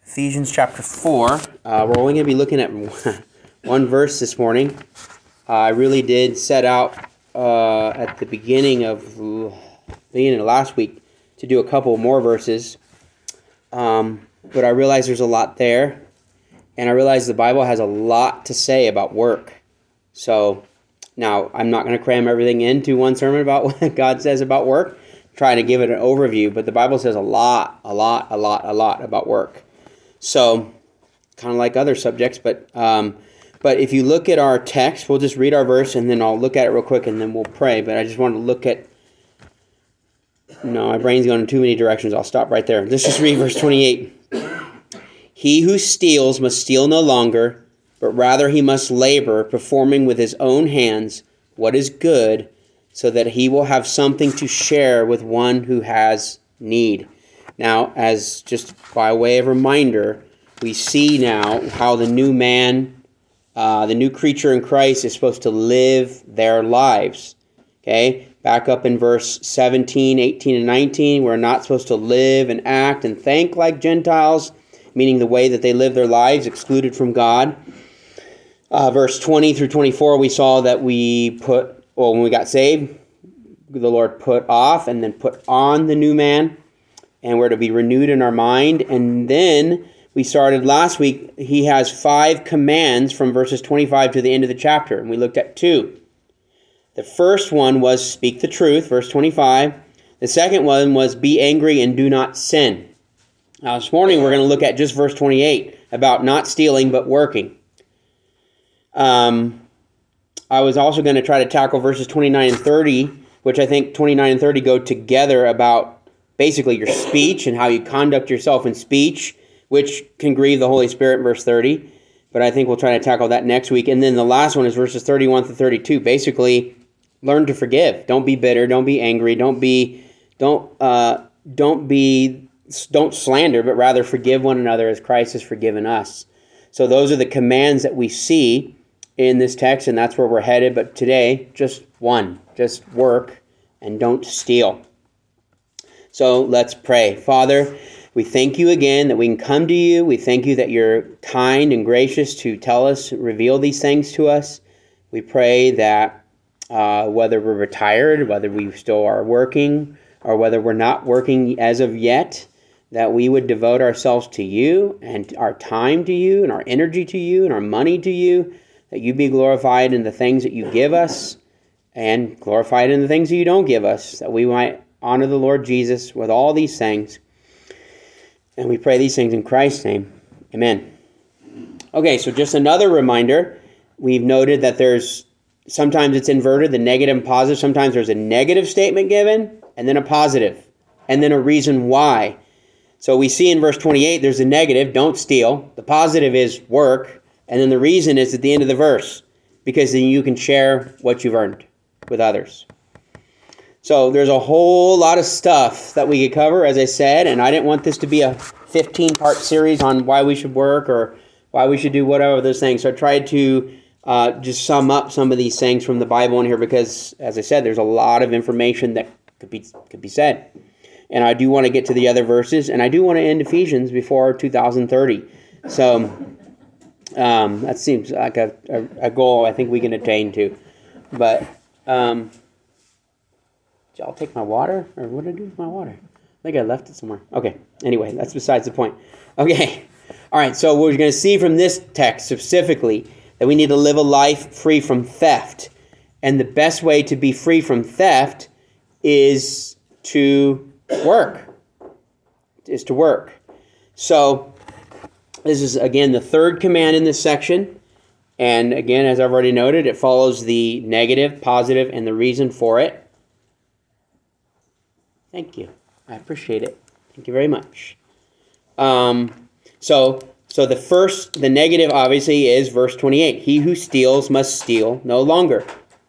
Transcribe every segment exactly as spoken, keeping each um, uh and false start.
Ephesians chapter four. Uh, we're only going to be looking at one verse this morning. Uh, I really did set out uh, at the beginning of beginning of last week to do a couple more verses, um, but I realized there's a lot there, and I realized the Bible has a lot to say about work. So now I'm not going to cram everything into one sermon about what God says about work, trying to give it an overview, but the Bible says a lot, a lot, a lot, a lot about work. So, kind of like other subjects, but um, but if you look at our text, we'll just read our verse, and then I'll look at it real quick, and then we'll pray. But I just want to look at, no, my brain's going in too many directions. I'll stop right there. Let's just read verse twenty-eight. He who steals must steal no longer, but rather he must labor, performing with his own hands what is good, so that he will have something to share with one who has need. Now, as just by way of reminder, we see now how the new man, uh, the new creature in Christ is supposed to live their lives. Okay? Back up in verse seventeen, eighteen, and nineteen, we're not supposed to live and act and think like Gentiles, meaning the way that they live their lives, excluded from God. Uh, verse twenty through twenty-four, we saw that we put, well, when we got saved, the Lord put off and then put on the new man. And we're to be renewed in our mind. And then we started last week, he has five commands from verses twenty-five to the end of the chapter. And we looked at two. The first one was speak the truth, verse twenty-five. The second one was be angry and do not sin. Now this morning we're going to look at just verse twenty-eight about not stealing but working. Um, I was also going to try to tackle verses twenty-nine and thirty, which I think twenty-nine and thirty go together about basically your speech and how you conduct yourself in speech, which can grieve the Holy Spirit, verse thirty. But I think we'll try to tackle that next week. And then the last one is verses thirty-one to thirty-two. Basically, learn to forgive. Don't be bitter. Don't be angry. Don't be, don't, uh, don't be, don't slander, but rather forgive one another as Christ has forgiven us. So those are the commands that we see in this text, and that's where we're headed. But today, just one, just work and don't steal. So let's pray. Father, we thank you again that we can come to you. We thank you that you're kind and gracious to tell us, reveal these things to us. We pray that uh, whether we're retired, whether we still are working, or whether we're not working as of yet, that we would devote ourselves to you and our time to you and our energy to you and our money to you, that you be glorified in the things that you give us and glorified in the things that you don't give us, that we might honor the Lord Jesus with all these things. And we pray these things in Christ's name. Amen. Okay, so just another reminder. We've noted that there's, sometimes it's inverted, the negative and positive. Sometimes there's a negative statement given, and then a positive, and then a reason why. So we see in verse twenty-eight, there's a negative, don't steal. The positive is work. And then the reason is at the end of the verse, because then you can share what you've earned with others. So there's a whole lot of stuff that we could cover, as I said, and I didn't want this to be a fifteen-part series on why we should work or why we should do whatever those things. So I tried to uh, just sum up some of these things from the Bible in here because, as I said, there's a lot of information that could be could be said. And I do want to get to the other verses, and I do want to end Ephesians before two thousand thirty. So um, that seems like a, a, a goal I think we can attain to. But Um, Did y'all take my water? Or what did I do with my water? I think I left it somewhere. Okay. Anyway, that's besides the point. Okay. All right. So we're going to see from this text specifically that we need to live a life free from theft. And the best way to be free from theft is to work. Is to work. So this is, again, the third command in this section. And again, as I've already noted, it follows the negative, positive, and the reason for it. Thank you. I appreciate it. Thank you very much. Um, so, so the first, the negative obviously is verse twenty-eight. He who steals must steal no longer.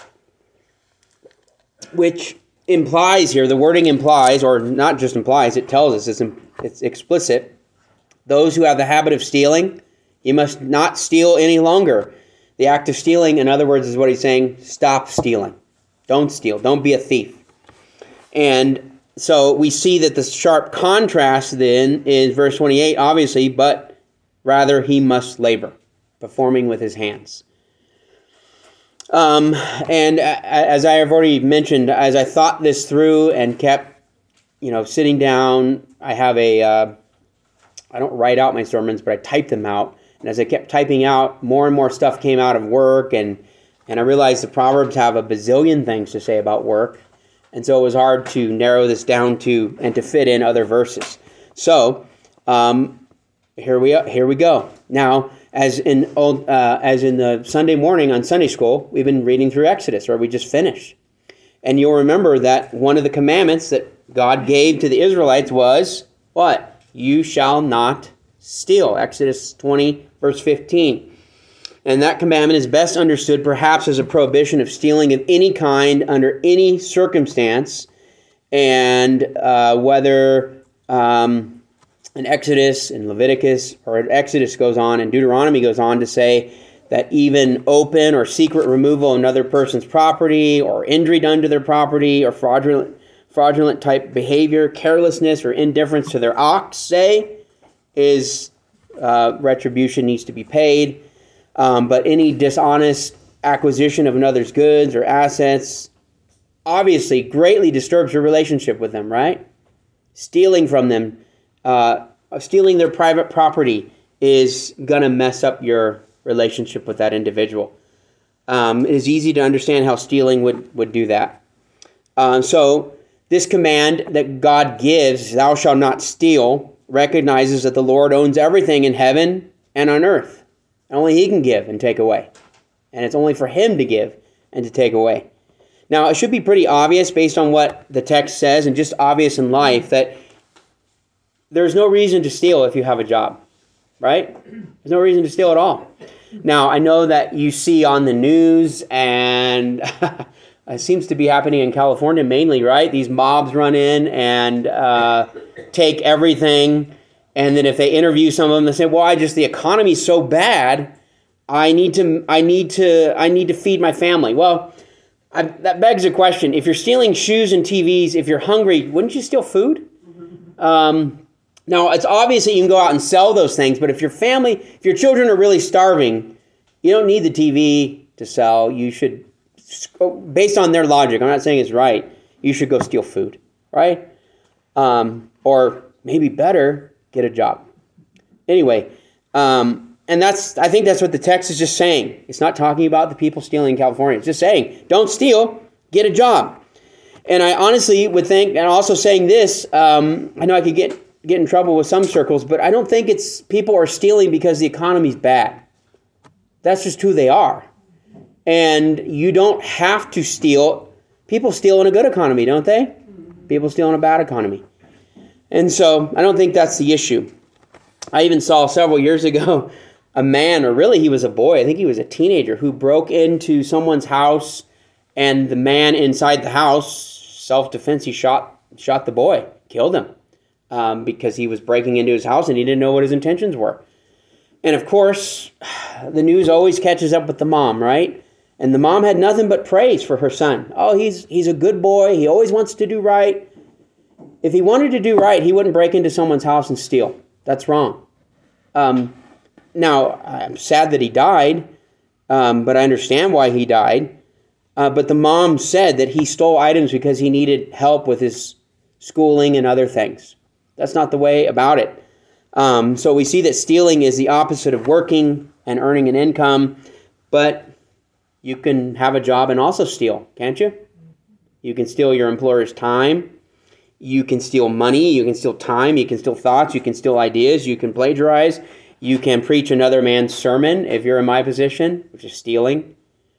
Which implies here, the wording implies, or not just implies, it tells us, it's, it's explicit. Those who have the habit of stealing, you must not steal any longer. The act of stealing, in other words, is what he's saying, stop stealing. Don't steal. Don't be a thief. And so we see that the sharp contrast then is verse twenty-eight, obviously, but rather he must labor, performing with his hands. Um, and as I have already mentioned, as I thought this through and kept, you know, sitting down, I have a, uh, I don't write out my sermons, but I type them out. And as I kept typing out, more and more stuff came out of work, and, and I realized the Proverbs have a bazillion things to say about work. And so it was hard to narrow this down to and to fit in other verses. So um, here we here we go. Now, as in old uh, as in the Sunday morning on Sunday school, we've been reading through Exodus, or we just finished. And you'll remember that one of the commandments that God gave to the Israelites was what? You shall not steal. Exodus twenty, verse fifteen. And that commandment is best understood perhaps as a prohibition of stealing of any kind under any circumstance. And uh, whether um, in Exodus, in Leviticus, or in Exodus goes on, and Deuteronomy goes on to say that even open or secret removal of another person's property, or injury done to their property, or fraudulent, fraudulent type behavior, carelessness, or indifference to their ox, say, is uh, retribution needs to be paid. Um, but any dishonest acquisition of another's goods or assets obviously greatly disturbs your relationship with them, right? Stealing from them, uh, stealing their private property is going to mess up your relationship with that individual. Um, it is easy to understand how stealing would, would do that. Um, so this command that God gives, thou shalt not steal, recognizes that the Lord owns everything in heaven and on earth. Only he can give and take away. And it's only for him to give and to take away. Now, it should be pretty obvious based on what the text says, and just obvious in life, that there's no reason to steal if you have a job, right? There's no reason to steal at all. Now, I know that you see on the news, and it seems to be happening in California mainly, right? These mobs run in and uh, take everything. And then if they interview some of them, they say, "Well, I just the economy's so bad, I need to, I need to, I need to feed my family." Well, I, that begs a question: if you're stealing shoes and T Vs, if you're hungry, wouldn't you steal food? Um, now, it's obvious that you can go out and sell those things, but if your family, if your children are really starving, you don't need the T V to sell. You should, based on their logic, I'm not saying it's right, you should go steal food, right? Um, or maybe better, get a job. Anyway, um, and that's I think that's what the text is just saying. It's not talking about the people stealing in California. It's just saying, don't steal, get a job. And I honestly would think, and also saying this, um, I know I could get, get in trouble with some circles, but I don't think it's people are stealing because the economy's bad. That's just who they are. And you don't have to steal. People steal in a good economy, don't they? People steal in a bad economy. And so I don't think that's the issue. I even saw several years ago a man, or really he was a boy, I think he was a teenager, who broke into someone's house, and the man inside the house, self-defense, he shot shot the boy, killed him, um, because he was breaking into his house and he didn't know what his intentions were. And of course, the news always catches up with the mom, right? And the mom had nothing but praise for her son. Oh, he's he's a good boy. He always wants to do right. If he wanted to do right, he wouldn't break into someone's house and steal. That's wrong. Um, now, I'm sad that he died, um, but I understand why he died. Uh, but the mom said that he stole items because he needed help with his schooling and other things. That's not the way about it. Um, so we see that stealing is the opposite of working and earning an income, but you can have a job and also steal, can't you? You can steal your employer's time. You can steal money, you can steal time, you can steal thoughts, you can steal ideas, you can plagiarize, you can preach another man's sermon if you're in my position, which is stealing.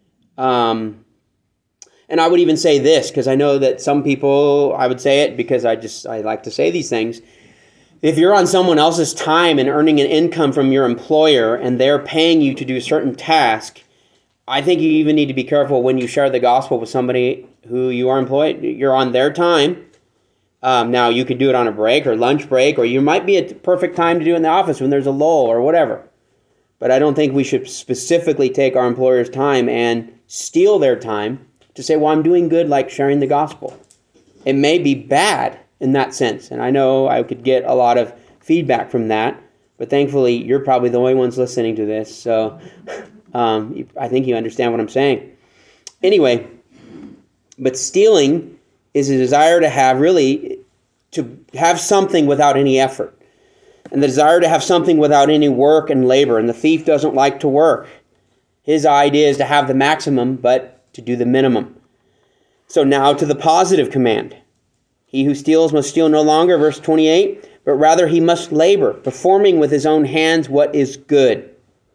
Um, and I would even say this, because I know that some people, I would say it because I just, I like to say these things. If you're on someone else's time and earning an income from your employer and they're paying you to do a certain task, I think you even need to be careful when you share the gospel with somebody who you are employed. You're on their time. Um, now, you could do it on a break or lunch break, or you might be at the perfect time to do it in the office when there's a lull or whatever. But I don't think we should specifically take our employer's time and steal their time to say, well, I'm doing good like sharing the gospel. It may be bad, in that sense. And I know I could get a lot of feedback from that, but thankfully you're probably the only ones listening to this, so um, you, I think you understand what I'm saying. Anyway, but stealing is a desire to have really, to have something without any effort. And the desire to have something without any work and labor. And the thief doesn't like to work. His idea is to have the maximum, but to do the minimum. So now to the positive command. He who steals must steal no longer, verse twenty-eight, but rather he must labor, performing with his own hands what is good.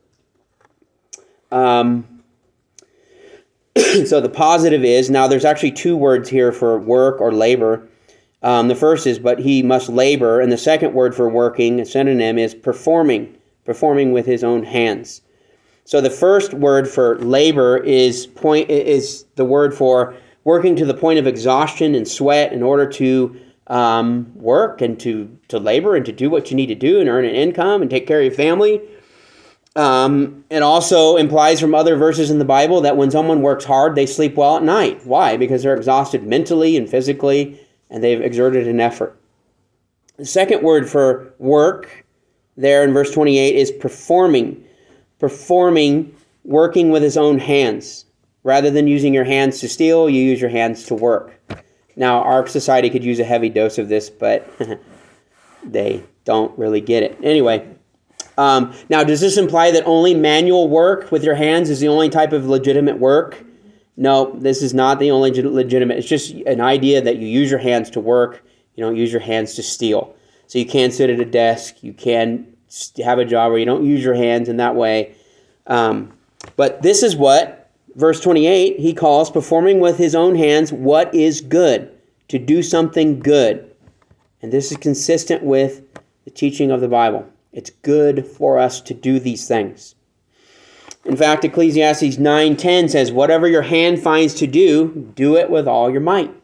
Um, so the positive is, now there's actually two words here for work or labor. Um, the first is, but he must labor, and the second word for working, a synonym, is performing, performing with his own hands. So the first word for labor is point is the word for working to the point of exhaustion and sweat in order to um, work and to, to labor and to do what you need to do and earn an income and take care of your family. Um, it also implies from other verses in the Bible that when someone works hard, they sleep well at night. Why? Because they're exhausted mentally and physically, and they've exerted an effort. The second word for work there in verse twenty-eight is performing. Performing, working with his own hands. Rather than using your hands to steal, you use your hands to work. Now, our society could use a heavy dose of this, but they don't really get it. Anyway, um, now does this imply that only manual work with your hands is the only type of legitimate work? No, this is not the only legitimate. It's just an idea that you use your hands to work. You don't use your hands to steal. So you can sit at a desk. You can have a job where you don't use your hands in that way. Um, but this is what, verse twenty-eight, he calls performing with his own hands what is good, to do something good. And this is consistent with the teaching of the Bible. It's good for us to do these things. In fact, Ecclesiastes nine ten says, whatever your hand finds to do, do it with all your might.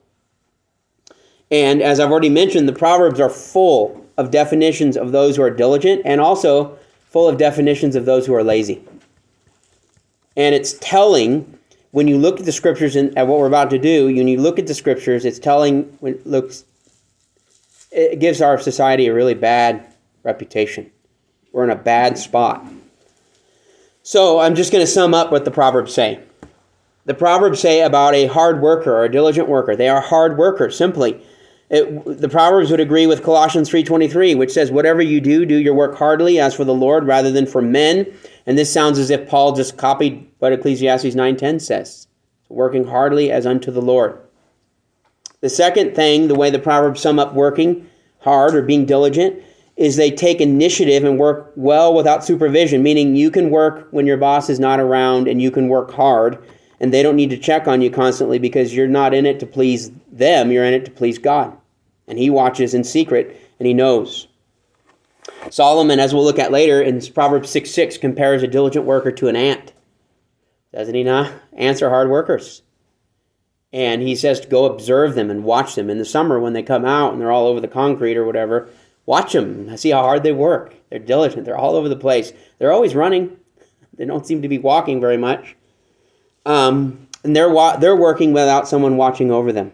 And as I've already mentioned, the Proverbs are full of definitions of those who are diligent and also full of definitions of those who are lazy. And it's telling, when you look at the Scriptures and at what we're about to do, when you look at the Scriptures, it's telling, when it looks, it gives our society a really bad reputation. We're in a bad spot. So I'm just going to sum up what the Proverbs say. The Proverbs say about a hard worker or a diligent worker. They are hard workers, simply. It, the Proverbs would agree with Colossians three twenty-three, which says, whatever you do, do your work heartily as for the Lord rather than for men. And this sounds as if Paul just copied what Ecclesiastes nine ten says. Working heartily as unto the Lord. The second thing, the way the Proverbs sum up working hard or being diligent, is they take initiative and work well without supervision, meaning you can work when your boss is not around and you can work hard, and they don't need to check on you constantly because you're not in it to please them, you're in it to please God. And he watches in secret, and he knows. Solomon, as we'll look at later, in Proverbs six six, compares a diligent worker to an ant. Doesn't he not? Ants are hard workers. And he says to go observe them and watch them. In the summer when they come out and they're all over the concrete or whatever, watch them. See how hard they work. They're diligent. They're all over the place. They're always running. They don't seem to be walking very much. Um, and they're wa- they're working without someone watching over them.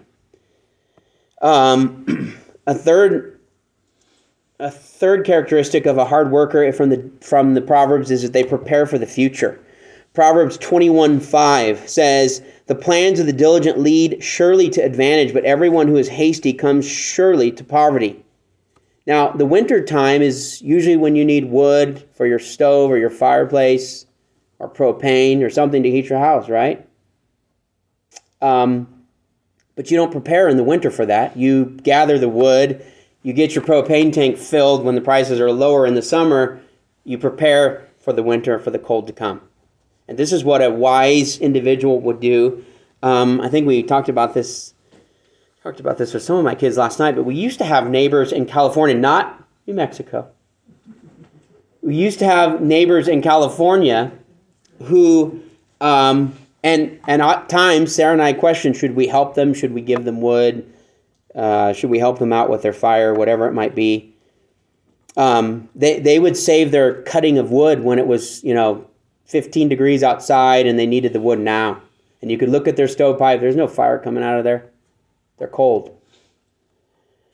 Um, a third a third characteristic of a hard worker from the from the Proverbs is that they prepare for the future. Proverbs twenty-one five says, the plans of the diligent lead surely to advantage, but everyone who is hasty comes surely to poverty. Now, the winter time is usually when you need wood for your stove or your fireplace or propane or something to heat your house, right? Um, but you don't prepare in the winter for that. You gather the wood, you get your propane tank filled when the prices are lower in the summer, you prepare for the winter, for the cold to come. And this is what a wise individual would do. Um, I think we talked about this talked about this with some of my kids last night, but we used to have neighbors in California, not New Mexico. We used to have neighbors in California who, um, and and at times, Sarah and I questioned, should we help them? Should we give them wood? Uh, should we help them out with their fire, whatever it might be? Um, they, they would save their cutting of wood when it was, you know, fifteen degrees outside and they needed the wood now. And you could look at their stovepipe. There's no fire coming out of there. They're cold.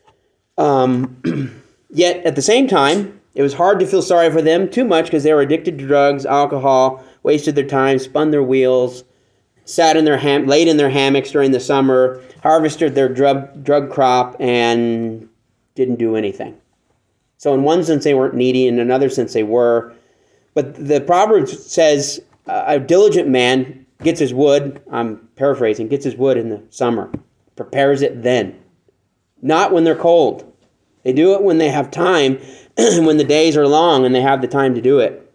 Um, yet, at the same time, it was hard to feel sorry for them too much because they were addicted to drugs, alcohol, wasted their time, spun their wheels, sat in their ham- laid in their hammocks during the summer, harvested their drug drug crop, and didn't do anything. So in one sense, they weren't needy. In another sense, they were. But the Proverbs says a diligent man gets his wood, I'm paraphrasing, gets his wood in the summer, prepares it then. Not when they're cold. They do it when they have time, when the days are long and they have the time to do it.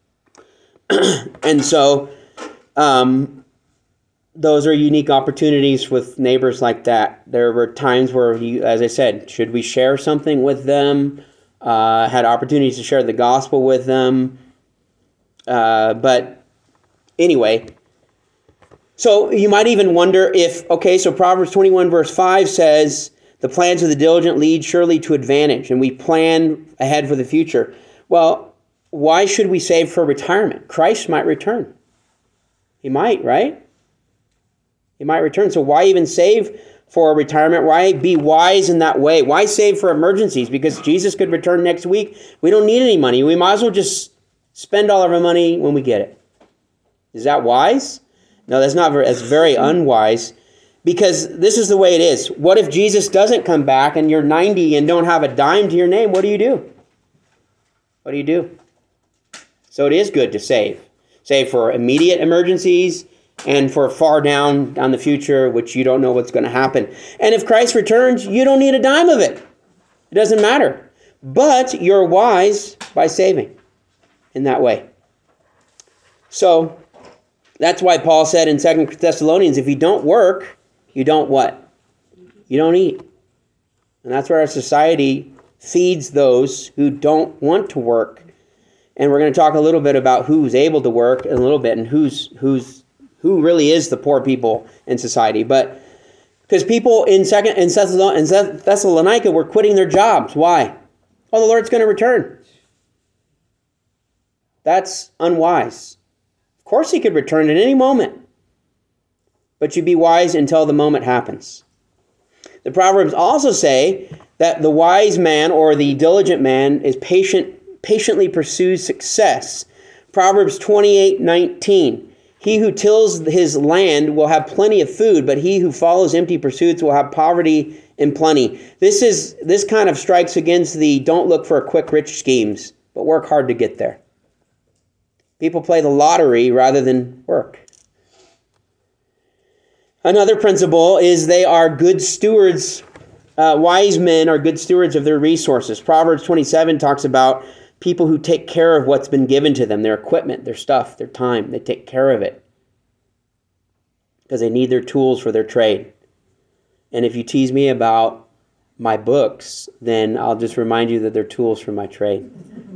And so um, those are unique opportunities with neighbors like that. There were times where, you, as I said, should we share something with them? Uh, had opportunities to share the gospel with them. Uh, but anyway, so you might even wonder if, okay, so Proverbs twenty-one verse five says, the plans of the diligent lead surely to advantage, and we plan ahead for the future. Well, why should we save for retirement? Christ might return. He might, right? He might return. So why even save for retirement? Why be wise in that way? Why save for emergencies? Because Jesus could return next week. We don't need any money. We might as well just spend all of our money when we get it. Is that wise? No, that's not very, that's very unwise. Because this is the way it is. What if Jesus doesn't come back and you're ninety and don't have a dime to your name? What do you do? What do you do? So it is good to save. Save for immediate emergencies and for far down down the future, which you don't know what's going to happen. And if Christ returns, you don't need a dime of it. It doesn't matter. But you're wise by saving in that way. So that's why Paul said in Second Thessalonians, if you don't work, you don't what? You don't eat. And that's where our society feeds those who don't want to work. And we're going to talk a little bit about who's able to work in a little bit and who's who's who really is the poor people in society. But because people in second in Thessalonica were quitting their jobs. Why? Oh, the Lord's going to return. That's unwise. Of course he could return at any moment. But you be wise until the moment happens. The Proverbs also say that the wise man or the diligent man is patient, patiently pursues success. Proverbs twenty-eight nineteen. He who tills his land will have plenty of food, but he who follows empty pursuits will have poverty and plenty. This is this kind of strikes against the don't look for a quick rich schemes, but work hard to get there. People play the lottery rather than work. Another principle is they are good stewards. Uh, wise men are good stewards of their resources. Proverbs twenty-seven talks about people who take care of what's been given to them, their equipment, their stuff, their time. They take care of it because they need their tools for their trade. And if you tease me about my books, then I'll just remind you that they're tools for my trade.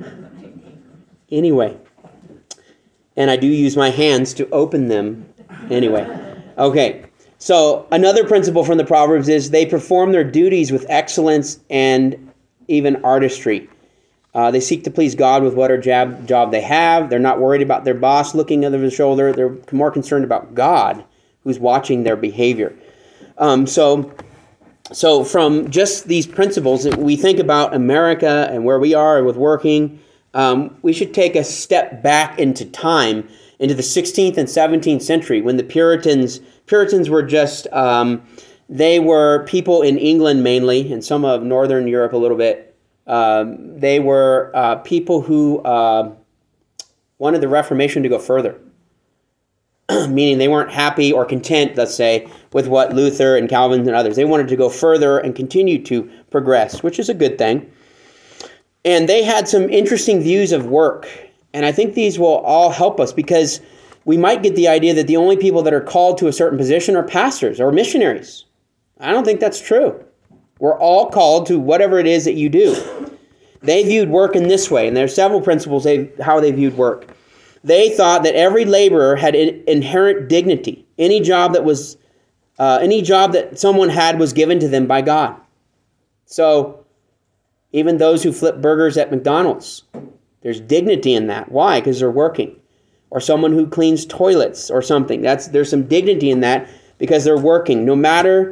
Anyway, and I do use my hands to open them anyway. Okay. So another principle from the Proverbs is they perform their duties with excellence and even artistry. Uh, they seek to please God with whatever job, job they have. They're not worried about their boss looking over their shoulder. They're more concerned about God, who's watching their behavior. Um, so, so from just these principles, we think about America and where we are with working. Um, we should take a step back into time, into the sixteenth and seventeenth century, when the Puritans Puritans were just, um, they were people in England mainly, and some of Northern Europe a little bit. Um, they were uh, people who uh, wanted the Reformation to go further, meaning they weren't happy or content, let's say, with what Luther and Calvin and others. They wanted to go further and continue to progress, which is a good thing. And they had some interesting views of work. And I think these will all help us because we might get the idea that the only people that are called to a certain position are pastors or missionaries. I don't think that's true. We're all called to whatever it is that you do. They viewed work in this way, and there are several principles they, how they viewed work. They thought that every laborer had in, inherent dignity. Any job that was, uh, any job that someone had was given to them by God. So, even those who flip burgers at McDonald's, there's dignity in that. Why? Because they're working. Or someone who cleans toilets or something. That's there's some dignity in that because they're working. No matter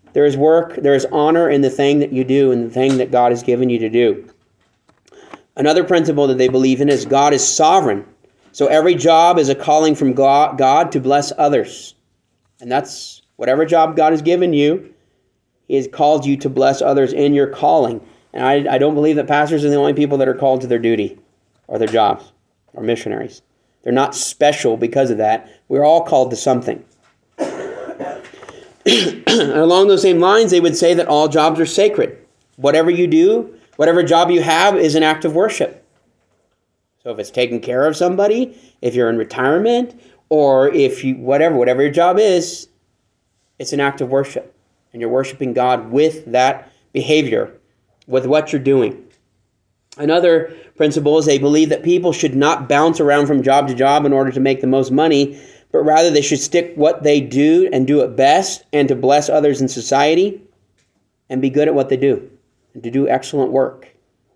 There is work, there is honor in the thing that you do and the thing that God has given you to do. Another principle that they believe in is God is sovereign. So every job is a calling from God to bless others. And that's whatever job God has given you, He has called you to bless others in your calling. And I, I don't believe that pastors are the only people that are called to their duty or their jobs or missionaries. They're not special because of that. We're all called to something. Along those same lines, they would say that all jobs are sacred. Whatever you do, whatever job you have is an act of worship. So if it's taking care of somebody, if you're in retirement, or if you, whatever, whatever your job is, it's an act of worship. And you're worshiping God with that behavior, with what you're doing. Another principle is they believe that people should not bounce around from job to job in order to make the most money, but rather they should stick what they do and do it best and to bless others in society and be good at what they do and to do excellent work.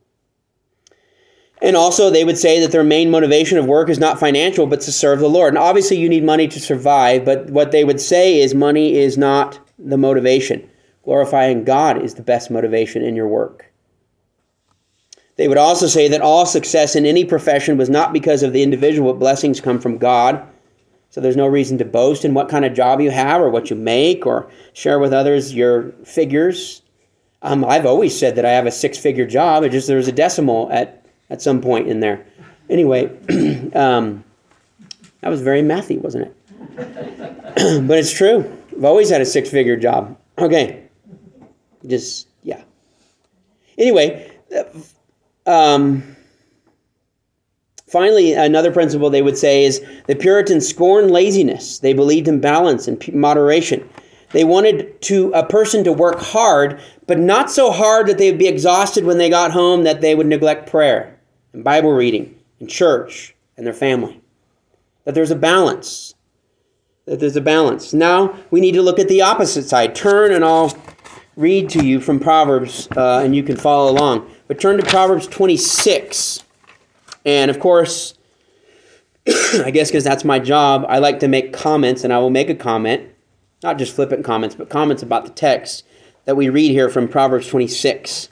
And also they would say that their main motivation of work is not financial, but to serve the Lord. And obviously you need money to survive, but what they would say is money is not the motivation. Glorifying God is the best motivation in your work. They would also say that all success in any profession was not because of the individual, but blessings come from God. So there's no reason to boast in what kind of job you have or what you make or share with others your figures. Um, I've always said that I have a six-figure job. It just there's a decimal at, at some point in there. Anyway, um, that was very mathy, wasn't it? But it's true. I've always had a six-figure job. Okay. Just, yeah. Anyway, um, finally, another principle they would say is the Puritans scorned laziness. They believed in balance and moderation. They wanted to a person to work hard, but not so hard that they would be exhausted when they got home that they would neglect prayer and Bible reading and church and their family. That there's a balance. That there's a balance. Now we need to look at the opposite side. Turn and I'll read to you from Proverbs uh, and you can follow along. But turn to Proverbs twenty-six. And of course, I guess because that's my job, I like to make comments, and I will make a comment, not just flippant comments, but comments about the text that we read here from Proverbs twenty-six.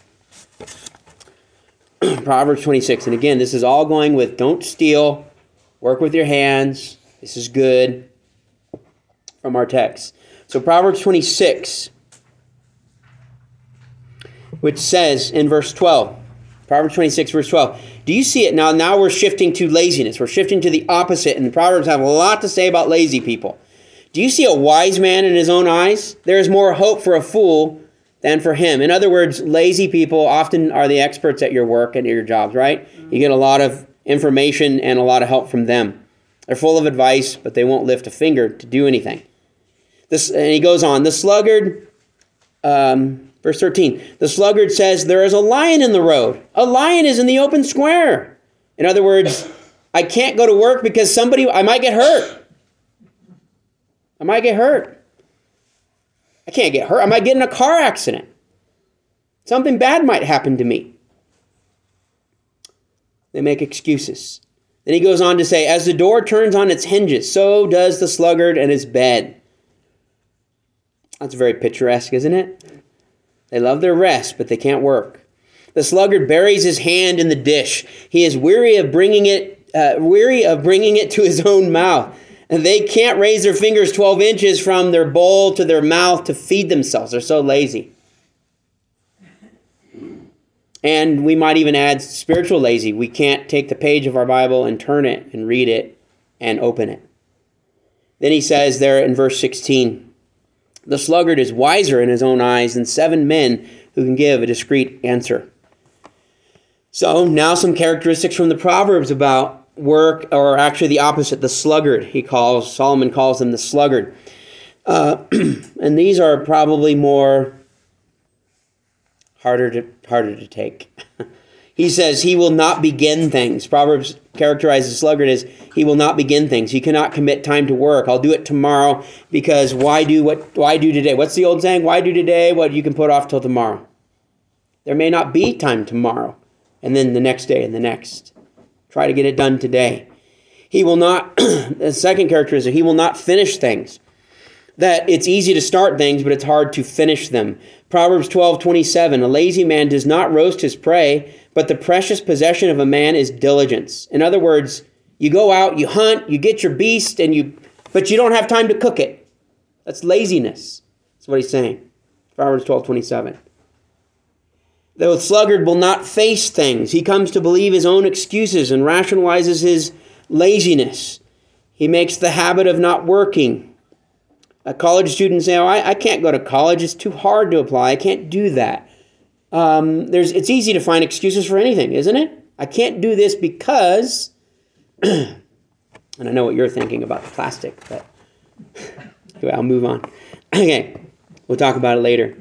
Proverbs twenty-six. And again, this is all going with don't steal, work with your hands. This is good from our text. So Proverbs twenty-six, which says in verse twelve, Proverbs twenty-six, verse twelve. Do you see it now? Now we're shifting to laziness. We're shifting to the opposite. And the Proverbs have a lot to say about lazy people. Do you see a wise man in his own eyes? There is more hope for a fool than for him. In other words, lazy people often are the experts at your work and at your jobs, right? You get a lot of information and a lot of help from them. They're full of advice, but they won't lift a finger to do anything. This, and he goes on, the sluggard... Um, Verse thirteen, the sluggard says, there is a lion in the road. A lion is in the open square. In other words, I can't go to work because somebody, I might get hurt. I might get hurt. I can't get hurt. I might get in a car accident. Something bad might happen to me. They make excuses. Then he goes on to say, as the door turns on its hinges, so does the sluggard and his bed. That's very picturesque, isn't it? They love their rest, but they can't work. The sluggard buries his hand in the dish. He is weary of bringing it, uh, weary of bringing it to his own mouth. And they can't raise their fingers twelve inches from their bowl to their mouth to feed themselves. They're so lazy. And we might even add spiritual lazy. We can't take the page of our Bible and turn it and read it and open it. Then he says there in verse sixteen, the sluggard is wiser in his own eyes than seven men who can give a discreet answer. So now some characteristics from the Proverbs about work, or actually the opposite, the sluggard. He calls, Solomon calls them the sluggard. Uh, and these are probably more harder to, harder to take. He says he will not begin things. Proverbs characterizes the sluggard as he will not begin things. He cannot commit time to work. I'll do it tomorrow because why do what? Why do today? What's the old saying? Why do today what you can put off till tomorrow? There may not be time tomorrow, and then the next day and the next. Try to get it done today. He will not. The second characteristic: he will not finish things. that it's easy to start things, but it's hard to finish them. Proverbs twelve twenty-seven, a lazy man does not roast his prey, but the precious possession of a man is diligence. In other words, you go out, you hunt, you get your beast, and you, but you don't have time to cook it. That's laziness. That's what he's saying. Proverbs twelve twenty-seven. The sluggard will not face things. He comes to believe his own excuses and rationalizes his laziness. He makes the habit of not working. A college student say, oh, I, I can't go to college. It's too hard to apply. I can't do that. Um, there's, it's easy to find excuses for anything, isn't it? I can't do this because, and I know what you're thinking about the plastic, but anyway, I'll move on. Okay, we'll talk about it later.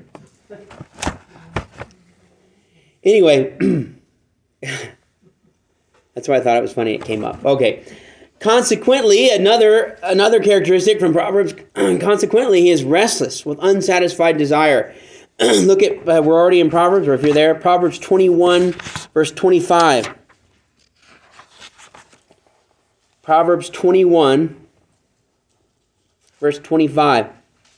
Anyway, that's why I thought it was funny it came up. Okay. Consequently, another another characteristic from Proverbs, consequently, he is restless with unsatisfied desire. Look at, uh, we're already in Proverbs, or if you're there, Proverbs twenty-one, verse twenty-five. Proverbs twenty-one, verse twenty-five.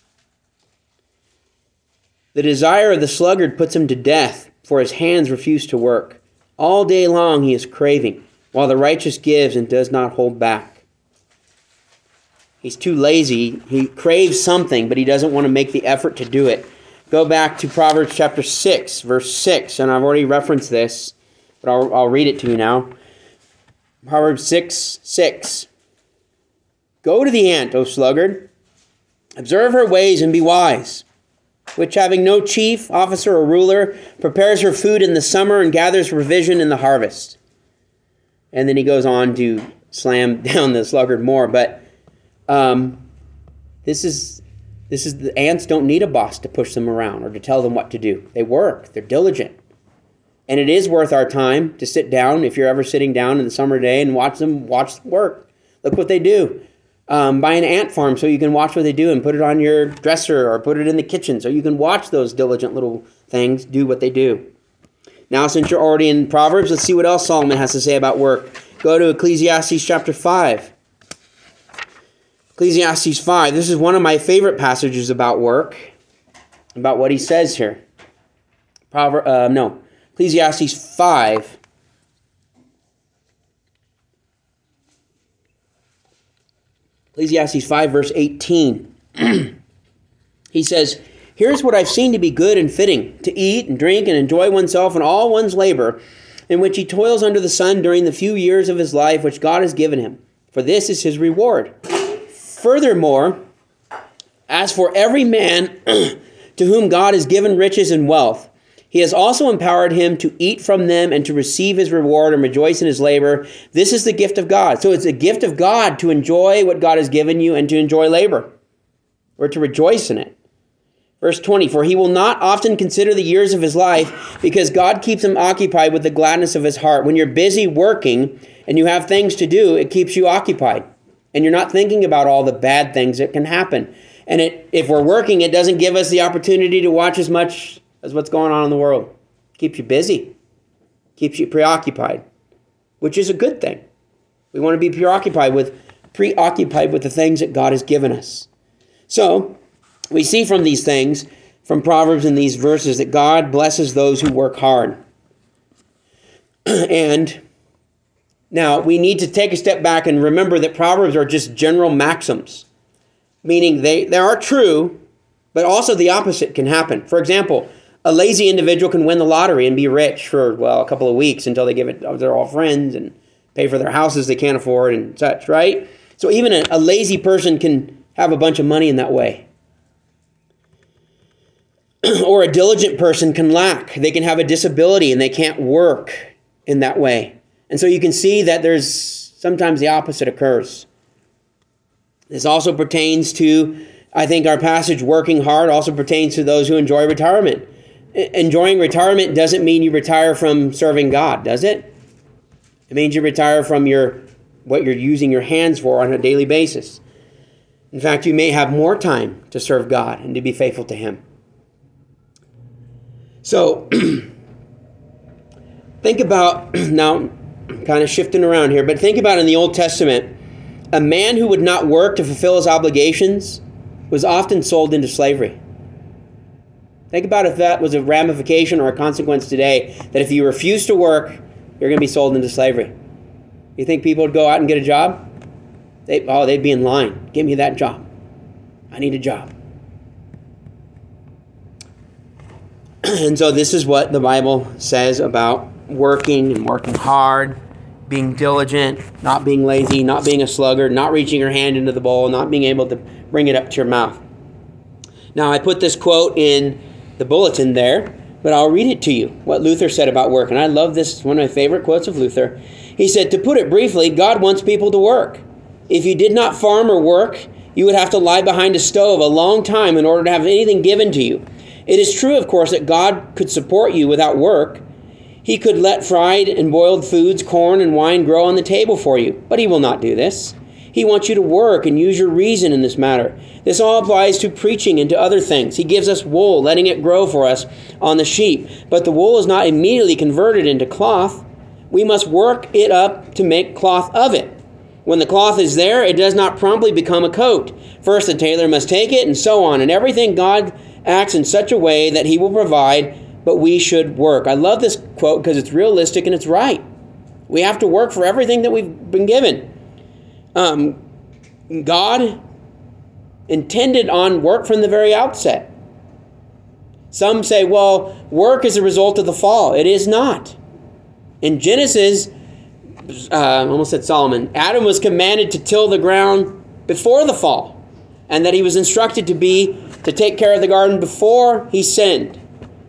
The desire of the sluggard puts him to death, for his hands refuse to work. All day long he is craving, while the righteous gives and does not hold back. He's too lazy. He craves something, but he doesn't want to make the effort to do it. Go back to Proverbs chapter six, verse six, and I've already referenced this, but I'll, I'll read it to you now. Proverbs six, six. Go to the ant, O sluggard. Observe her ways and be wise, which having no chief, officer, or ruler, prepares her food in the summer and gathers provision in the harvest. And then he goes on to slam down the sluggard more. But um, this is this is the ants don't need a boss to push them around or to tell them what to do. They work. They're diligent. And it is worth our time to sit down, if you're ever sitting down in the summer day, and watch them watch them work. Look what they do. Um, buy an ant farm so you can watch what they do and put it on your dresser or put it in the kitchen so you can watch those diligent little things do what they do. Now, since you're already in Proverbs, let's see what else Solomon has to say about work. Go to Ecclesiastes chapter five. Ecclesiastes five. This is one of my favorite passages about work, about what he says here. Prover- uh, no, Ecclesiastes five. Ecclesiastes five, verse eighteen. He says, here's what I've seen to be good and fitting, to eat and drink and enjoy oneself and all one's labor, in which he toils under the sun during the few years of his life which God has given him. For this is his reward. Furthermore, as for every man to whom God has given riches and wealth, he has also empowered him to eat from them and to receive his reward and rejoice in his labor. This is the gift of God. So it's a gift of God to enjoy what God has given you and to enjoy labor, or to rejoice in it. Verse twenty, for he will not often consider the years of his life, because God keeps him occupied with the gladness of his heart. When you're busy working and you have things to do, it keeps you occupied. And you're not thinking about all the bad things that can happen. And it, if we're working, it doesn't give us the opportunity to watch as much as what's going on in the world. Keeps you busy. Keeps you preoccupied, which is a good thing. We want to be preoccupied with, preoccupied with the things that God has given us. So, we see from these things, from Proverbs in these verses, that God blesses those who work hard. And now we need to take a step back and remember that Proverbs are just general maxims, meaning they, they are true, but also the opposite can happen. For example, a lazy individual can win the lottery and be rich for, well, a couple of weeks until they give it to their all friends and pay for their houses they can't afford and such, right? So even a, a lazy person can have a bunch of money in that way. Or a diligent person can lack. They can have a disability and they can't work in that way. And so you can see that there's sometimes the opposite occurs. This also pertains to, I think our passage, working hard, also pertains to those who enjoy retirement. Enjoying retirement doesn't mean you retire from serving God, does it? It means you retire from your what you're using your hands for on a daily basis. In fact, you may have more time to serve God and to be faithful to Him. So, think about, now kind of shifting around here, but think about in the Old Testament, a man who would not work to fulfill his obligations was often sold into slavery. Think about if that was a ramification or a consequence today, that if you refuse to work, you're going to be sold into slavery. You think people would go out and get a job? They, oh, they'd be in line. Give me that job. I need a job. And so this is what the Bible says about working and working hard, being diligent, not being lazy, not being a sluggard, not reaching your hand into the bowl, not being able to bring it up to your mouth. Now, I put this quote in the bulletin there, but I'll read it to you, what Luther said about work. And I love this. It's one of my favorite quotes of Luther. He said, to put it briefly, God wants people to work. If you did not farm or work, you would have to lie behind a stove a long time in order to have anything given to you. It is true, of course, that God could support you without work. He could let fried and boiled foods, corn and wine grow on the table for you, but he will not do this. He wants you to work and use your reason in this matter. This all applies to preaching and to other things. He gives us wool, letting it grow for us on the sheep, but the wool is not immediately converted into cloth. We must work it up to make cloth of it. When the cloth is there, it does not promptly become a coat. First, the tailor must take it, and so on. And everything God acts in such a way that he will provide, but we should work. I love this quote because it's realistic and it's right. We have to work for everything that we've been given. Um, God intended on work from the very outset. Some say, well, work is a result of the fall. It is not. In Genesis, uh, I almost said Solomon, Adam was commanded to till the ground before the fall, and that he was instructed to be to take care of the garden before he sinned.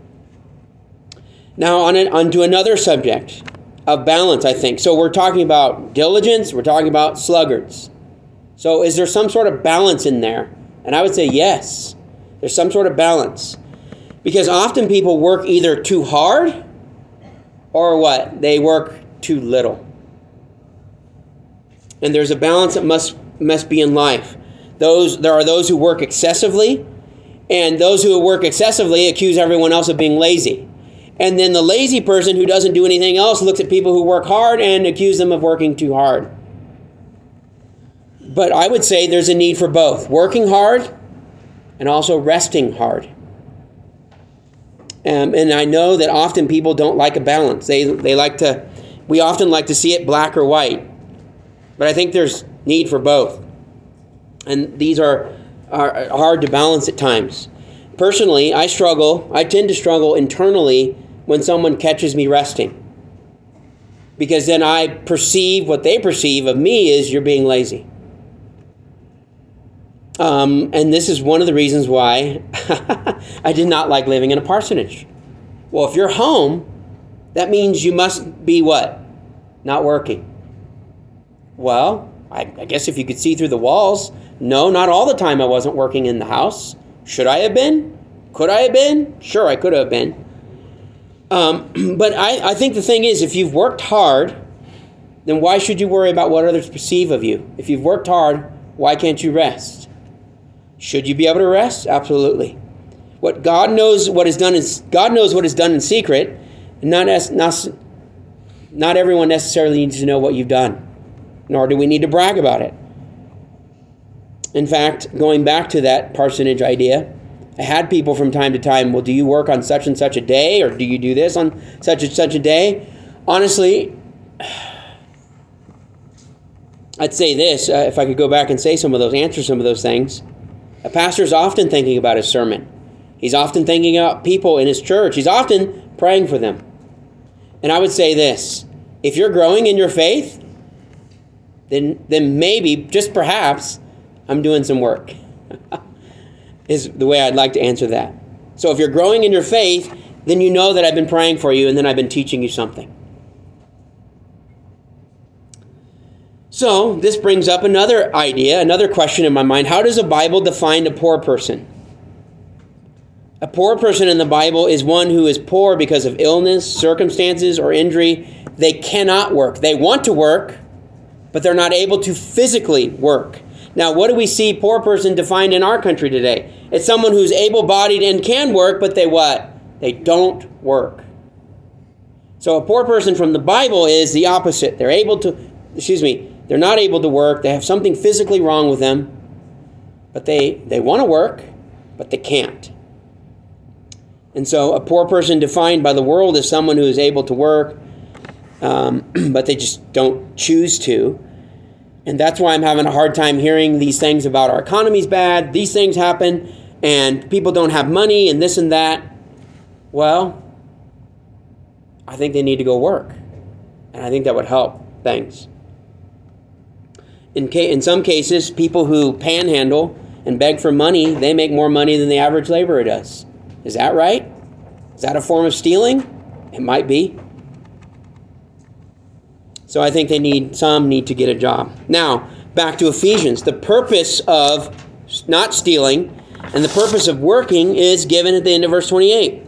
Now on, an, on to another subject of balance, I think. So we're talking about diligence, we're talking about sluggards. So is there some sort of balance in there? And I would say yes, there's some sort of balance. Because often people work either too hard or what? They work too little. And there's a balance that must must be in life. Those there are those who work excessively, and those who work excessively accuse everyone else of being lazy. And then the lazy person who doesn't do anything else looks at people who work hard and accuse them of working too hard. But I would say there's a need for both, working hard and also resting hard. Um, and I know that often people don't like a balance. They they like to, we often like to see it black or white. But I think there's need for both. And these are, are hard to balance at times. Personally, I struggle, I tend to struggle internally when someone catches me resting. Because then I perceive what they perceive of me is you're being lazy. Um, and this is one of the reasons why I did not like living in a parsonage. Well, if you're home, that means you must be what? Not working. Well, I, I guess if you could see through the walls, no, not all the time I wasn't working in the house. Should I have been? Could I have been? Sure, I could have been. Um, but I, I think the thing is, if you've worked hard, then why should you worry about what others perceive of you? If you've worked hard, why can't you rest? Should you be able to rest? Absolutely. What God knows what is done is God knows what is done in secret, and not as, not not everyone necessarily needs to know what you've done, nor do we need to brag about it. In fact, going back to that parsonage idea, I had people from time to time, well, do you work on such and such a day, or do you do this on such and such a day? Honestly, I'd say this, uh, if I could go back and say some of those, answer some of those things. A pastor is often thinking about his sermon. He's often thinking about people in his church. He's often praying for them. And I would say this, if you're growing in your faith, then then maybe, just perhaps, I'm doing some work, is the way I'd like to answer that. So if you're growing in your faith, then you know that I've been praying for you and then I've been teaching you something. So this brings up another idea, another question in my mind. How does the Bible define a poor person? A poor person in the Bible is one who is poor because of illness, circumstances, or injury. They cannot work. They want to work, but they're not able to physically work. Now, what do we see poor person defined in our country today? It's someone who's able-bodied and can work, but they what? They don't work. So a poor person from the Bible is the opposite. They're able to, excuse me, they're not able to work. They have something physically wrong with them. but they, they want to work, but they can't. And so a poor person defined by the world is someone who is able to work, um, but they just don't choose to. And that's why I'm having a hard time hearing these things about our economy's bad, these things happen, and people don't have money, and this and that. Well, I think they need to go work. And I think that would help things. In, ca- in some cases, people who panhandle and beg for money, they make more money than the average laborer does. Is that right? Is that a form of stealing? It might be. So I think they need some need to get a job. Now, back to Ephesians. The purpose of not stealing and the purpose of working is given at the end of verse twenty-eight.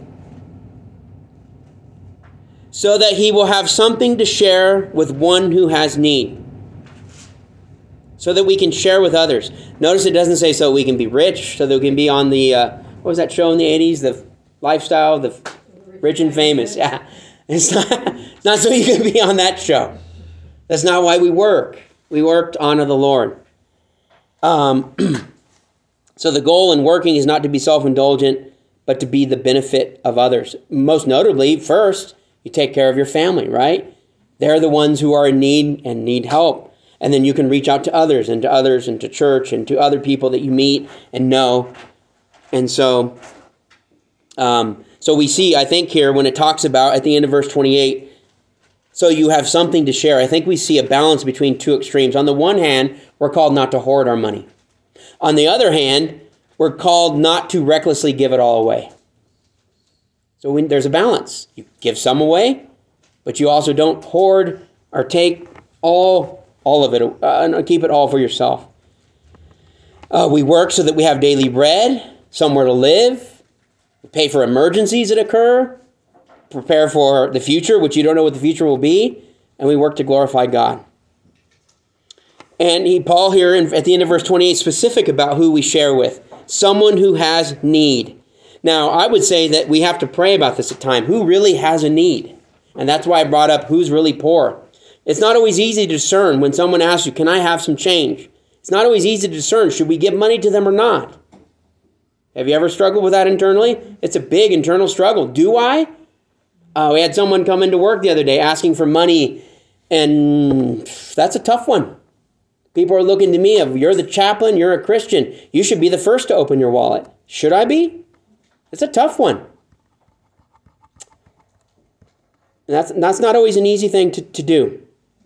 So that he will have something to share with one who has need. So that we can share with others. Notice it doesn't say so we can be rich, so that we can be on the, uh, what was that show in the eighties? The Lifestyle, the Rich and Famous. Yeah, it's not, it's not so you can be on that show. That's not why we work. We work to honor the Lord. Um, so the goal in working is not to be self-indulgent, but to be the benefit of others. Most notably, first, you take care of your family, right? They're the ones who are in need and need help. And then you can reach out to others and to others and to church and to other people that you meet and know. And so, um, so we see, I think here, when it talks about, at the end of verse twenty-eight, so you have something to share. I think we see a balance between two extremes. On the one hand, we're called not to hoard our money. On the other hand, we're called not to recklessly give it all away. So when there's a balance. You give some away, but you also don't hoard or take all, all of it, uh, and keep it all for yourself. Uh, we work so that we have daily bread, somewhere to live, we pay for emergencies that occur, prepare for the future, which you don't know what the future will be, and we work to glorify God. And he, Paul here in, at the end of verse twenty-eight, specific about who we share with. Someone who has need. Now, I would say that we have to pray about this at times. Who really has a need? And that's why I brought up who's really poor. It's not always easy to discern when someone asks you, can I have some change? It's not always easy to discern, should we give money to them or not? Have you ever struggled with that internally? It's a big internal struggle. Do I? Uh, we had someone come into work the other day asking for money, and that's a tough one. People are looking to me of, you're the chaplain, you're a Christian. You should be the first to open your wallet. Should I be? It's a tough one. And that's, that's not always an easy thing to, to do.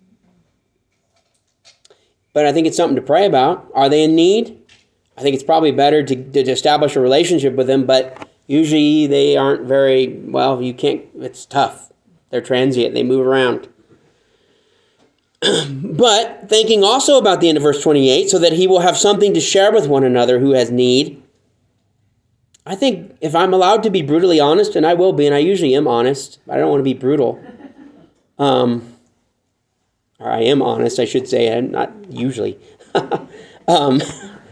But I think it's something to pray about. Are they in need? I think it's probably better to, to establish a relationship with them, but usually they aren't very, well, you can't, it's tough. They're transient, they move around. But thinking also about the end of verse twenty-eight, so that he will have something to share with one another who has need. I think if I'm allowed to be brutally honest, and I will be, and I usually am honest, I don't want to be brutal. Um, or I am honest, I should say, and not usually. um,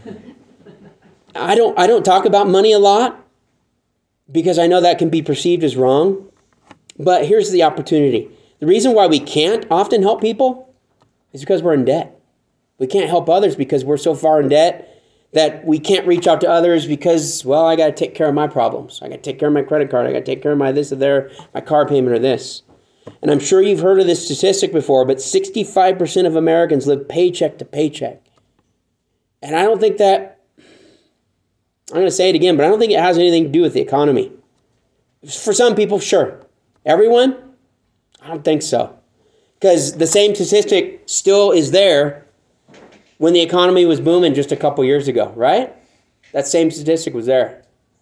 I don't I don't talk about money a lot because I know that can be perceived as wrong. But here's the opportunity. The reason why we can't often help people is because we're in debt. We can't help others because we're so far in debt that we can't reach out to others because, well, I got to take care of my problems. I got to take care of my credit card. I got to take care of my this or there, my car payment or this. And I'm sure you've heard of this statistic before, but sixty-five percent of Americans live paycheck to paycheck. And I don't think that, I'm going to say it again, but I don't think it has anything to do with the economy. For some people, sure. Everyone? I don't think so. Because the same statistic still is there when the economy was booming just a couple years ago, right? That same statistic was there.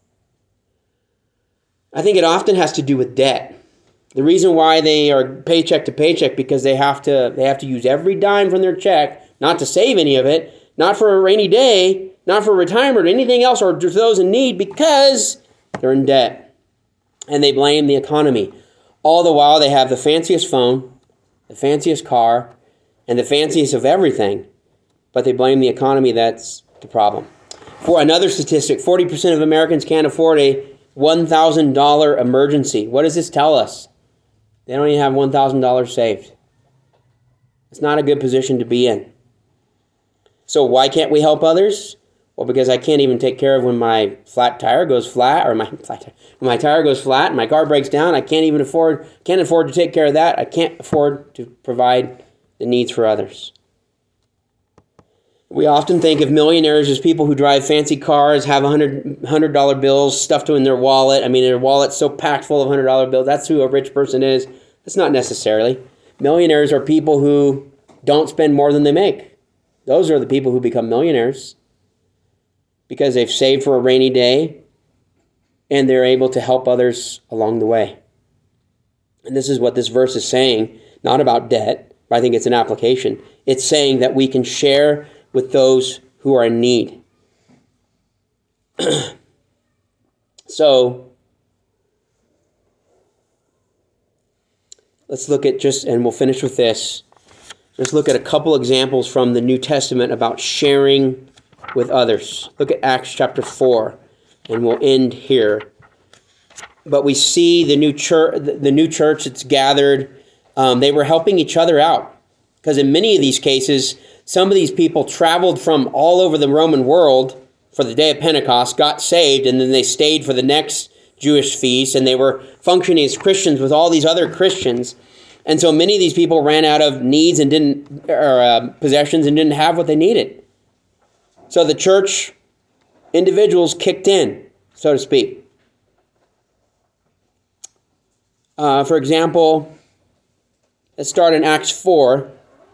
I think it often has to do with debt. The reason why they are paycheck to paycheck because they have to they have to use every dime from their check, not to save any of it, not for a rainy day, not for retirement or anything else, or just those in need, because they're in debt. And they blame the economy. All the while they have the fanciest phone, the fanciest car, and the fanciest of everything, but they blame the economy. That's the problem. For another statistic, forty percent of Americans can't afford a one thousand dollars emergency. What does this tell us? They don't even have one thousand dollars saved. It's not a good position to be in. So why can't we help others? Well, because I can't even take care of when my flat tire goes flat, or my flat tire, when my tire goes flat and my car breaks down. I can't even afford can't afford to take care of that. I can't afford to provide the needs for others. We often think of millionaires as people who drive fancy cars, have one hundred one hundred dollar bills stuffed in their wallet. I mean, their wallet's so packed full of one hundred dollar bills. That's who a rich person is. That's not necessarily. Millionaires are people who don't spend more than they make. Those are the people who become millionaires because they've saved for a rainy day and they're able to help others along the way. And this is what this verse is saying, not about debt, but I think it's an application. It's saying that we can share with those who are in need. So, let's look at just, and we'll finish with this. Let's look at a couple examples from the New Testament about sharing with others. Look at Acts chapter four, and we'll end here. But we see the new church, the new church that's gathered. Um, they were helping each other out, because in many of these cases, some of these people traveled from all over the Roman world for the day of Pentecost, got saved, and then they stayed for the next Jewish feast, and they were functioning as Christians with all these other Christians. And so many of these people ran out of needs and didn't, or uh, possessions and didn't have what they needed. So the church individuals kicked in, so to speak. Uh, for example, let's start in Acts four.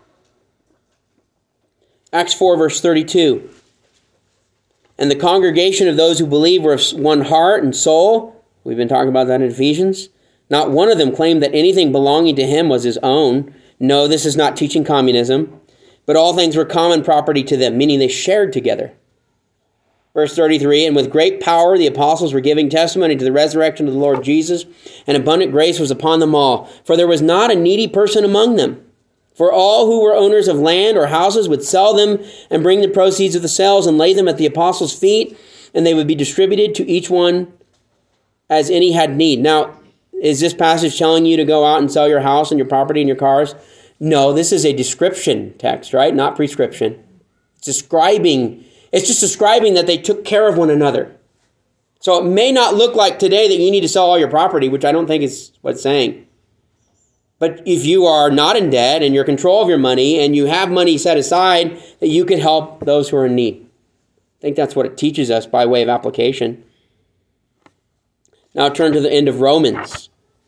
Acts four, verse thirty-two. And the congregation of those who believed were of one heart and soul. We've been talking about that in Ephesians. Not one of them claimed that anything belonging to him was his own. No, this is not teaching communism. But all things were common property to them, meaning they shared together. Verse thirty-three, and with great power the apostles were giving testimony to the resurrection of the Lord Jesus, and abundant grace was upon them all. For there was not a needy person among them. For all who were owners of land or houses would sell them and bring the proceeds of the sales and lay them at the apostles' feet, and they would be distributed to each one as any had need. Now, is this passage telling you to go out and sell your house and your property and your cars? No, this is a description text, right? Not prescription. It's describing, it's just describing that they took care of one another. So it may not look like today that you need to sell all your property, which I don't think is what it's saying. But if you are not in debt and you're in control of your money and you have money set aside, that you can help those who are in need. I think that's what it teaches us by way of application. Now turn to the end of Romans.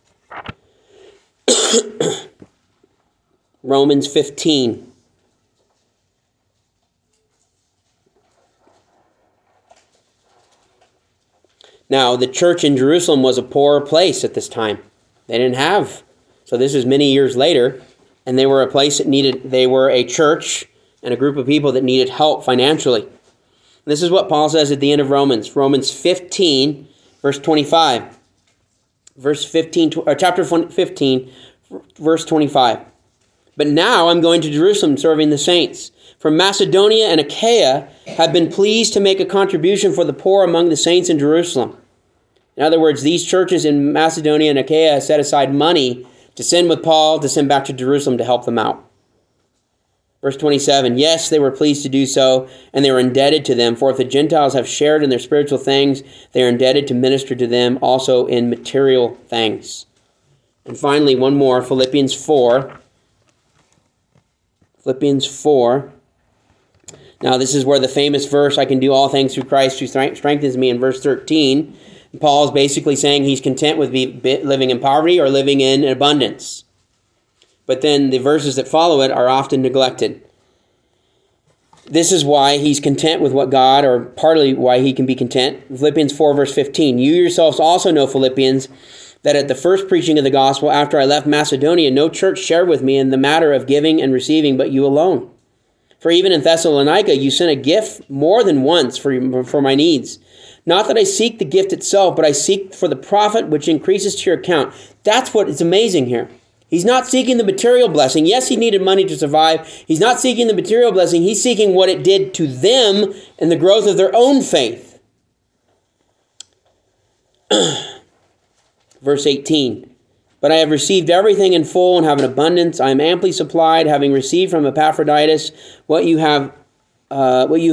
Romans fifteen. Now, the church in Jerusalem was a poor place at this time. They didn't have, so this is many years later, and they were a place that needed, they were a church and a group of people that needed help financially. And this is what Paul says at the end of Romans. Romans fifteen, verse twenty-five. Verse fifteen, or chapter fifteen, verse twenty-five. But now I'm going to Jerusalem serving the saints. For Macedonia and Achaia have been pleased to make a contribution for the poor among the saints in Jerusalem. In other words, these churches in Macedonia and Achaia set aside money to send with Paul to send back to Jerusalem to help them out. Verse twenty-seven, yes, they were pleased to do so, and they were indebted to them. For if the Gentiles have shared in their spiritual things, they are indebted to minister to them also in material things. And finally, one more, Philippians four. Philippians four. Now, this is where the famous verse, I can do all things through Christ who strengthens me, in verse thirteen. Paul is basically saying he's content with be living in poverty or living in abundance. But then the verses that follow it are often neglected. This is why he's content with what God, or partly why he can be content. Philippians four, verse fifteen. You yourselves also know, Philippians, that at the first preaching of the gospel after I left Macedonia, no church shared with me in the matter of giving and receiving, but you alone. For even in Thessalonica, you sent a gift more than once for, for my needs. Not that I seek the gift itself, but I seek for the profit which increases to your account. That's what is amazing here. He's not seeking the material blessing. Yes, he needed money to survive. He's not seeking the material blessing. He's seeking what it did to them and the growth of their own faith. Verse eighteen. But I have received everything in full and have an abundance. I am amply supplied, having received from Epaphroditus what you have, uh, what you have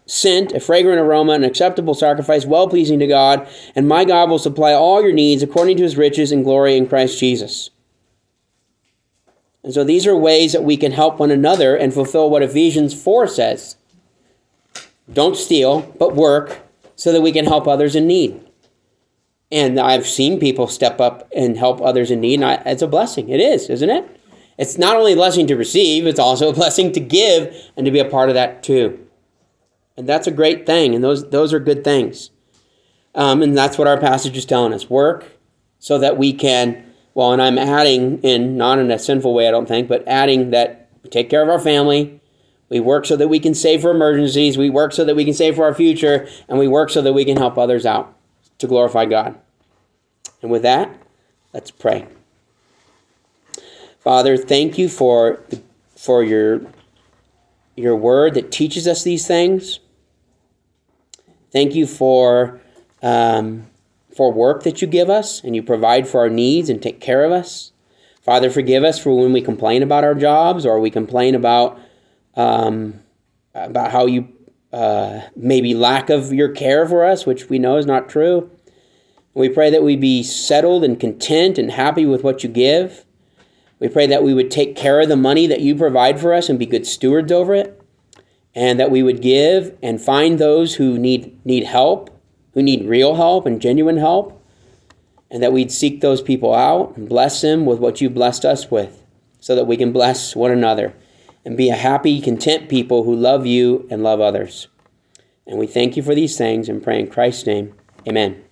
scent, a fragrant aroma, an acceptable sacrifice, well-pleasing to God, and my God will supply all your needs according to his riches and glory in Christ Jesus. And so these are ways that we can help one another and fulfill what Ephesians four says. Don't steal, but work so that we can help others in need. And I've seen people step up and help others in need, and I, it's a blessing. It is, isn't it? It's not only a blessing to receive, it's also a blessing to give and to be a part of that too. And that's a great thing, and those those are good things. Um, and that's what our passage is telling us. Work so that we can, well, and I'm adding in, not in a sinful way, I don't think, but adding that we take care of our family, we work so that we can save for emergencies, we work so that we can save for our future, and we work so that we can help others out to glorify God. And with that, let's pray. Father, thank you for, for your, your word that teaches us these things. Thank you for, um, for work that you give us and you provide for our needs and take care of us. Father, forgive us for when we complain about our jobs or we complain about, um, about how you uh, maybe lack of your care for us, which we know is not true. We pray that we be settled and content and happy with what you give. We pray that we would take care of the money that you provide for us and be good stewards over it. And that we would give and find those who need, need help, who need real help and genuine help. And that we'd seek those people out and bless them with what you blessed us with so that we can bless one another and be a happy, content people who love you and love others. And we thank you for these things and pray in Christ's name. Amen.